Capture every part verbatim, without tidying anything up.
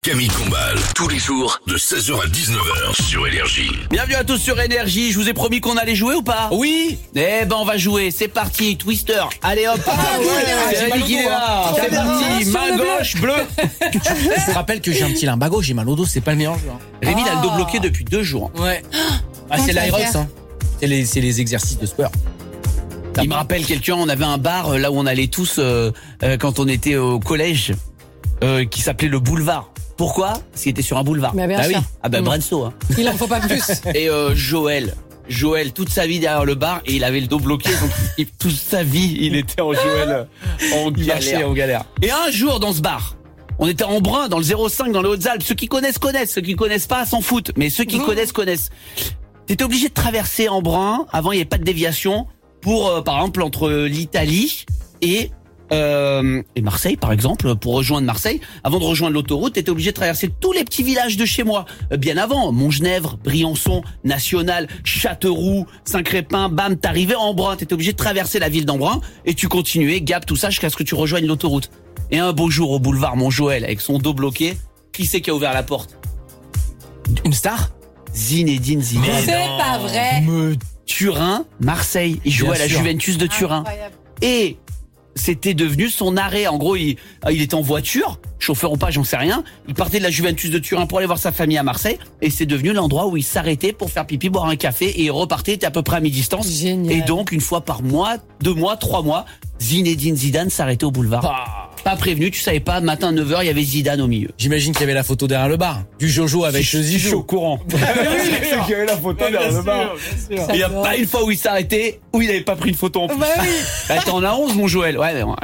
Camille Combal, tous les jours de seize heures à dix-neuf heures sur Énergie. Bienvenue à tous sur Énergie, je vous ai promis qu'on allait jouer ou pas? Oui. Eh ben on va jouer, c'est parti, Twister, allez hop. Ah ouais, c'est Rémi qui est là, c'est parti, main gauche, bleu. Je te rappelle que j'ai un petit limbago, j'ai mal au dos, c'est pas le meilleur jeu. Hein. Rémi il a le dos bloqué depuis deux jours. Ouais. Ah, c'est l'Aerox, hein. C'est les, c'est les exercices de sport. Il me rappelle quelqu'un, on avait un bar euh, là où on allait tous euh, euh, quand on était au collège, euh, qui s'appelait le Boulevard. Pourquoi? Parce qu'il était sur un boulevard. Mais bien bah sûr. oui. Ah bah Mmh. Brenso. Hein. Il en faut pas plus. Et euh, Joël, Joël, toute sa vie derrière le bar et il avait le dos bloqué, donc il, toute sa vie il était en Joël, en galère. en galère. Et un jour dans ce bar, on était en Brun, dans le zéro cinq, dans les Hautes-Alpes. Ceux qui connaissent connaissent, ceux qui connaissent pas s'en foutent, mais ceux qui Mmh. connaissent connaissent. T'étais obligé de traverser en Brun. Avant il n'y avait pas de déviation pour, euh, par exemple, entre l'Italie et Euh, et Marseille par exemple, pour rejoindre Marseille, avant de rejoindre l'autoroute, t'étais obligé de traverser tous les petits villages de chez moi. Euh, bien avant, Montgenèvre, Briançon, National, Châteauroux, Saint-Crépin, bam, t'arrivais en Brun, t'étais obligé de traverser la ville d'Embrun et tu continuais, Gap, tout ça, jusqu'à ce que tu rejoignes l'autoroute. Et un beau jour au boulevard Montjoël, avec son dos bloqué, qui c'est qui a ouvert la porte? Une star? Zinedine Zidane. C'est pas vrai. Me... Turin, Marseille, il jouait Bien à la sûr. Juventus de Turin. Incroyable. Et c'était devenu son arrêt. En gros, il, il était en voiture, chauffeur ou pas, j'en sais rien. Il partait de la Juventus de Turin pour aller voir sa famille à Marseille. Et c'est devenu l'endroit où il s'arrêtait pour faire pipi, boire un café. Et il repartait, était à peu près à mi-distance. Génial. Et donc, une fois par mois, deux mois, trois mois, Zinedine Zidane s'arrêtait au boulevard. Ah. Pas prévenu, tu savais pas, matin neuf heures, il y avait Zidane au milieu. J'imagine qu'il y avait la photo derrière le bar. Du Jojo avec Zizou. au courant. C'est qu'il y avait la photo derrière le bar. Il n'y a pas une fois où il s'arrêtait, où il n'avait pas pris une photo en plus. Bah oui. Bah, t'en as onze, mon Joël. Ouais, ouais.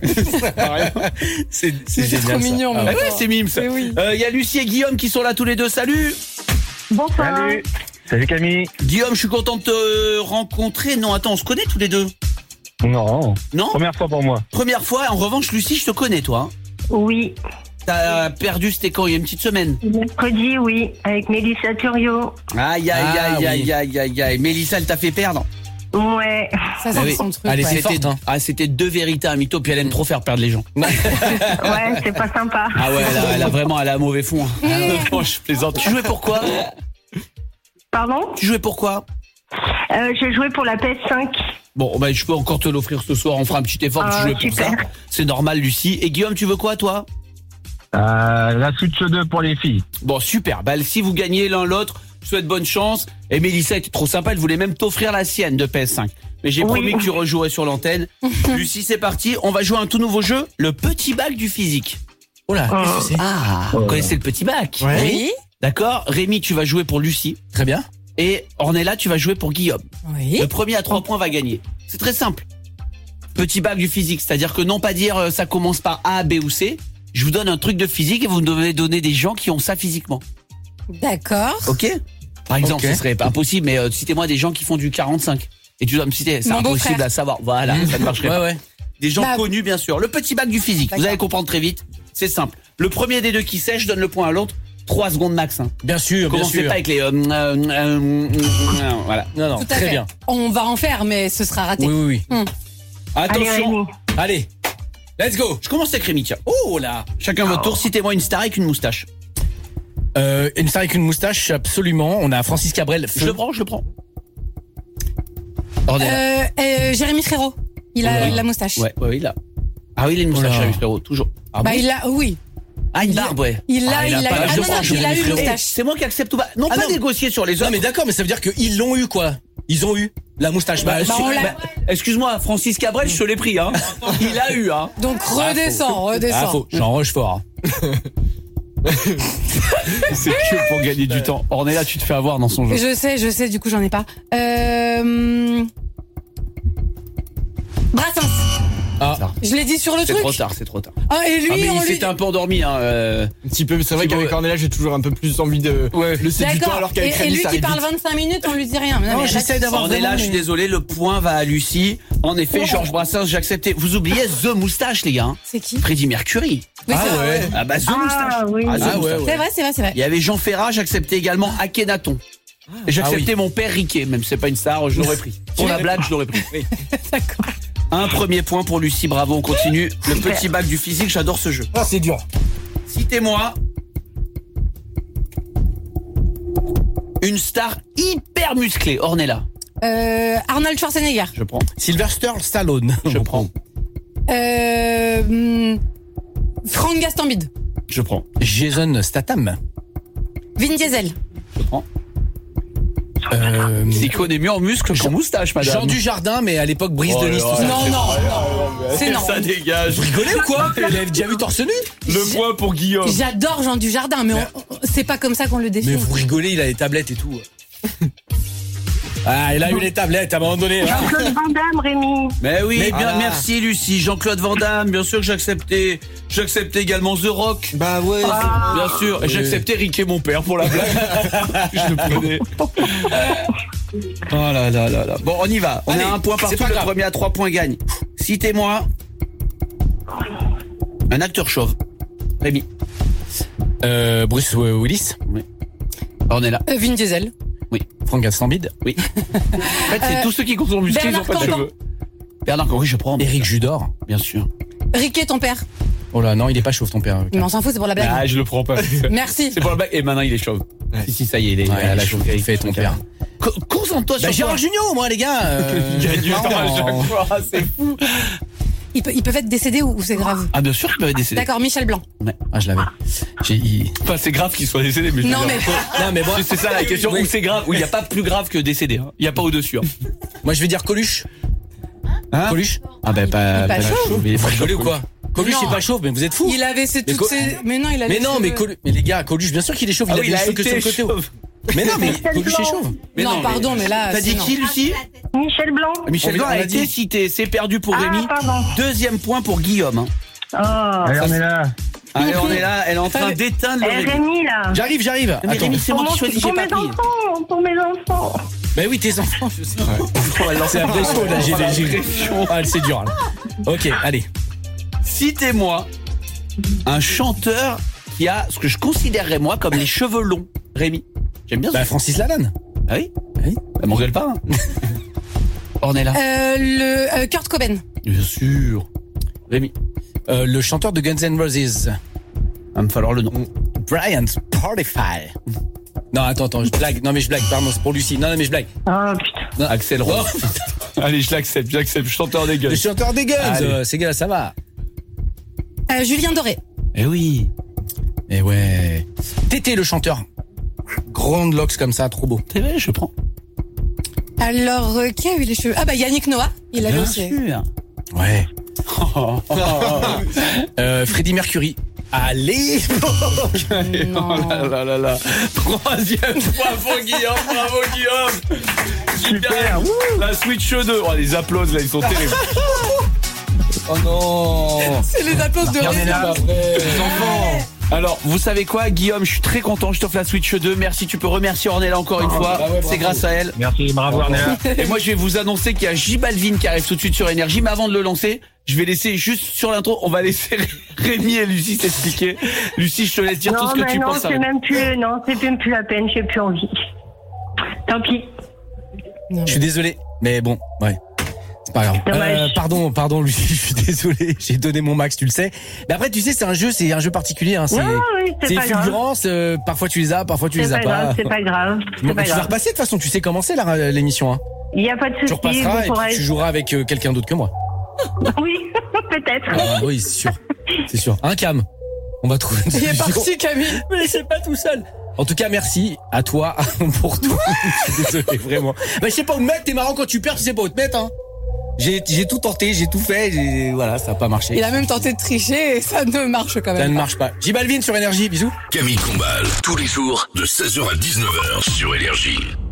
C'est C'est génial. trop ça. mignon, Ah mais Ah ouais, c'est mimes. Mais oui. Euh, y a Lucie et Guillaume qui sont là tous les deux. Salut Bonsoir. Salut. Salut Camille. Guillaume, je suis content de te rencontrer. Non, attends, on se connaît tous les deux? Non. Non? Première fois pour moi. Première fois. En revanche, Lucie, je te connais, toi. Oui, T'as perdu, c'était quand? Il y a une petite semaine. mercredi, oui, avec Mélissa Turio. Aïe, aïe, Ah, aïe, aïe, oui. aïe, aïe, aïe. Mélissa, elle t'a fait perdre. Ouais. Ça, c'est Ah oui. son truc. Allez, ouais. c'est forte, hein. Ah, c'était deux vérités, un mytho, puis elle aime trop faire perdre les gens. Ouais, c'est pas sympa. Ah ouais, elle a, elle a vraiment, elle a un mauvais fond. hein. Non, je plaisante. Tu jouais pour quoi? Pardon Tu jouais pour quoi? euh, J'ai joué pour la P S cinq. Bon, bah, je peux encore te l'offrir ce soir. On fera un petit effort. Ah, tu jouais pour super. ça. C'est normal, Lucie. Et Guillaume, tu veux quoi, toi? Euh, la Switch deux pour les filles. Bon, super. Bah, si vous gagnez l'un l'autre, je souhaite bonne chance. Et Mélissa était trop sympa. Elle voulait même t'offrir la sienne de P S cinq. Mais j'ai Oui. promis que tu rejouerais sur l'antenne. Lucie, c'est parti. On va jouer à un tout nouveau jeu. Le petit bac du physique. Oh là, qu'est-ce que c'est? Ah, vous connaissez le petit bac? Ouais. Oui. D'accord. Rémi, tu vas jouer pour Lucie. Très bien. Et Ornella, tu vas jouer pour Guillaume. Oui. Le premier à trois points va gagner. C'est très simple. Petit bac du physique, c'est-à-dire que non pas dire euh, ça commence par A, B ou C. Je vous donne un truc de physique et vous devez donner des gens qui ont ça physiquement. D'accord. Ok? Par exemple, Ok. ce serait pas impossible, mais euh, citez-moi des gens qui font du quarante-cinq. Et tu dois me citer, c'est Mon impossible beau-frère. à savoir. Voilà, ça ne marcherait Ouais, pas. ouais. Des gens Bah, connus, bien sûr. Le petit bac du physique, vous D'accord. allez comprendre très vite. C'est simple. Le premier des deux qui sait, je donne le point à l'autre. Trois secondes max. Hein. Bien sûr, bien Commencez sûr. pas avec les... euh, euh, euh, euh, voilà. Non, non, Tout à très fait. bien. On va en faire, mais ce sera raté. Oui, oui, oui. Allez, Attention. Rémi. Allez, let's go. Je commence avec Rémi, tiens. Oh là. Chacun votre tour. Citez-moi une star avec une moustache. Euh, une star avec une moustache, absolument. On a Francis Cabrel. Je le prends, je le prends. Ornella. Euh, euh, Jérémy Frérot. Il a Oui. la moustache. Ouais, ouais, il a. Ah oui, il a une moustache, Oh là. Jérémy Frérot, toujours. Ah Bah, bon il a, oui. Ah, une il a- barbe, ouais. Il a, Ah, il il a a, pas- ah, je non, prends non, il a Jérémy une Frérot. moustache. C'est moi qui accepte ou pas. Non, Ah pas non. négocier sur les autres. Non, mais d'accord, mais ça veut dire qu'ils l'ont eu, quoi. Ils ont eu la moustache. Bah, Bah, sur- sur- on l'a- bah, excuse-moi, Francis Cabrel, je te l'ai pris, hein. Il a eu, hein. Donc redescends, Ah, redescends. faut. Jean Rochefort. C'est que pour gagner du temps. Ornella, tu te fais avoir dans son jeu. Je sais, je sais, du coup j'en ai pas. Euh... Brassens. Ah, Je l'ai dit sur le C'est truc. trop tard, c'est trop tard. Ah, et lui, Ah, mais on il lui... s'était un peu endormi, hein. euh. Un petit peu, c'est vrai Tu qu'avec vois- Ornella, j'ai toujours un peu plus envie de laisser du temps D'accord. alors Et, qu'avec et Rémi, lui ça qui arrive parle vite. vingt-cinq minutes, on lui dit rien. Non, mais j'essaie là, d'avoir Ornella, vraiment, je suis mais- désolé, le point va à Lucie. En effet, Georges Brassens, j'ai accepté. Vous oubliez The Moustache, les gars. hein. C'est qui? Freddie Mercury. Oui, Ah c'est vrai. ouais. Ah bah The Ah, Moustache. oui. The Ah Moustache. ouais, C'est ouais. vrai, c'est vrai, c'est vrai. Il y avait Jean Ferrat, j'acceptais également Akhenaton. Et j'acceptais Ah mon père Riquet, même si c'est pas une star, je l'aurais pris. Pour la blague, je l'aurais pris. D'accord. Un premier point pour Lucie, bravo, on continue. Le Super. petit bac du physique, j'adore ce jeu. Ah, c'est dur. Citez-moi Une star hyper musclée. Ornella. Euh, Arnold Schwarzenegger. Je prends. Sylvester Stallone. Je prends. Euh, hum, Franck Gastambide. Je prends. Jason Statham. Vin Diesel. Je prends. Euh, Il connaît mieux en muscle qu'en moustache, madame. Jean Dujardin, mais à l'époque Brice Oh de Nice. là tout ça. là. Non, non, non. C'est non. Ça dégage. Vous rigolez ou quoi? Vous l'avez déjà vu torse nu? Le point pour Guillaume. J'adore Jean Dujardin, mais on- on- c'est pas comme ça qu'on le Mais définit. vous rigolez, il a les tablettes et tout. Ah, il a eu les tablettes à un moment donné. hein. Jean-Claude Van Damme, Rémi. Mais oui, Mais bien, voilà. merci Lucie. Jean-Claude Van Damme, bien sûr que j'acceptais. J'acceptais également The Rock. Bah ouais. Bien sûr. Et j'acceptais Rick et mon père pour la blague. Je le prenais. Oh là là là là. Bon, on y va. On Allez, est à un point c'est partout. pas Le grave. premier à trois points gagne. Citez-moi un acteur chauve. Rémi. Euh, Bruce Willis. Ornella. Euh, Vin Diesel. Franck Gastambide. Oui. En fait, c'est Euh, tous ceux qui consomment musclés, ils Bernard ont pas de Campan. cheveux. Bernard Campan, oui, je prends. Eric Judor. Bien sûr. Riquet, ton père. Oh là, non, il est pas chauve ton père. Mais on s'en fout, c'est pour la blague. Ah, je le prends pas. Merci. C'est pour la blague. Et maintenant, il est chauve. Si, si, ça y est, il est. Ouais, à la chauve. chauve, il fait ton père. Co- Concentre-toi sur Bah, toi. Gérard Junior, moi, les gars. euh, Gagnant à non. chaque fois, c'est fou. Ils, pe- ils peuvent être décédés ou, ou c'est grave? Ah, bien sûr qu'il peut être décédé. D'accord, Michel Blanc. Ah, je l'avais. J'ai. il- Enfin, c'est grave qu'il soit décédé, mais je veux Non, dire, mais- Non, mais moi, c'est- c'est ça la question. Oui. Où c'est grave, où il n'y a pas plus grave que décédé. hein. Il n'y a pas au-dessus. hein. moi, je vais dire Coluche. Hein Coluche. Ah, ben, pas. Il est pas chauve. Il est Vous pas rigolez chauve, ou quoi? Coluche, Non. c'est pas chauve, mais vous êtes fous. Il avait ses, Mais toutes co- ses... Mais non, il a Mais les non, cheveux. mais, Colu- mais les gars, Coluche, bien sûr qu'il est chauve. Ah Il oui, a il des a cheveux que sur le été côté. chauve. Mais non, mais Michel Coluche est Blanc. chauve. Mais non, mais- pardon, mais là. T'as dit sinon. qui, Lucie? Michel Blanc. Michel On Blanc l'a a dit. été cité. C'est perdu pour Ah, Rémi. pardon. Deuxième point pour Guillaume. hein. Oh. Allez, on est là. Allez, on est là. Elle est en train Allez. d'éteindre le Eh, Rémi. Rémi, là. J'arrive, j'arrive. Mais Attends. Rémi, c'est moi Pour qui mon- choisis, pour j'ai pas mes pris. enfants, pour mes enfants. Bah oui, tes enfants, je sais. C'est un peu chaud, là. J'ai j'ai- Ah, c'est dur, là. Ok, allez. Citez-moi un chanteur qui a ce que je considérerais moi comme les cheveux longs. Rémi. J'aime bien ça. Bah, Francis Lalanne. Ah oui Oui. Elle m'engueule pas. Hein. Ornella. Euh, le euh, Kurt Cobain. Bien sûr. Rémi. Euh, le chanteur de Guns N' Roses. Va me falloir le nom. Brian Spotify. Non, attends, attends, je blague. Non, mais je blague, pardon, c'est pour Lucie. Non, non, mais je blague. Oh, putain. Non. Axel Rose. Allez, je l'accepte, j'accepte. Chanteur des gueules. Le chanteur des Guns. Allez. euh, c'est gars, ça va. Euh, Julien Doré. Eh oui. Eh ouais. Tété, le chanteur. Grande locks comme ça, trop beau. C'est vrai, je prends. Alors, euh, qui a eu les cheveux? Ah bah Yannick Noah. Il avait Bien aussi. sûr. Ouais. euh, Freddie Mercury. Allez. Non. Oh là là là là. Troisième fois pour Guillaume. Bravo Guillaume. Super. La Switch deux. Oh, les applauses là, ils sont terribles. Oh non. C'est les applaudissements de On est là. Rémi. Les enfants. Alors, vous savez quoi, Guillaume, je suis très content, je t'offre la Switch deux. Merci, tu peux remercier Ornella encore une fois. bah ouais, bravo. C'est grâce à elle. Merci, bravo, Arnella. Et moi, je vais vous annoncer qu'il y a J Balvin qui arrive tout de suite sur Énergie. Mais avant de le lancer, je vais laisser juste sur l'intro, on va laisser Rémi et Lucie s'expliquer. Lucie, je te laisse dire tout Non, ce que mais tu non, penses. c'est même plus, non, c'est même plus la peine, j'ai plus envie. Tant pis. Je suis désolé, mais bon, ouais. C'est pas grave. Dommage. Euh, pardon, pardon, Lucie, je suis désolé. J'ai donné mon max, tu le sais. Mais après, tu sais, c'est un jeu, c'est un jeu particulier. Hein, c'est Non, oui, c'est c'est pas grave. fulgurance. euh, parfois, tu les as, parfois, tu C'est les as pas pas. grave, c'est pas grave. Bon, C'est pas tu vas grave. repasser de toute façon. Tu sais comment c'est la- l'émission. Hein. Il n'y a pas de Tu souci, repasseras bon et puis courage. tu joueras avec euh, quelqu'un d'autre que moi. Oui, peut-être. Ah, oui, c'est sûr. C'est sûr. Un Cam. On va trouver une Il est solution. parti, Camille. Me laissez pas tout seul. En tout cas, merci à toi pour tout. Je suis désolé, vraiment. Bah, je sais pas où te mettre. T'es marrant quand tu perds, tu sais pas où te mettre. Hein. J'ai, j'ai tout tenté, j'ai tout fait. J'ai... Voilà, ça a pas marché. Il a même tenté de tricher et ça ne marche quand Ça même ne pas. marche pas. J Balvin sur Énergie. Bisous. Camille Combal, tous les jours de seize heures à dix-neuf heures sur Énergie.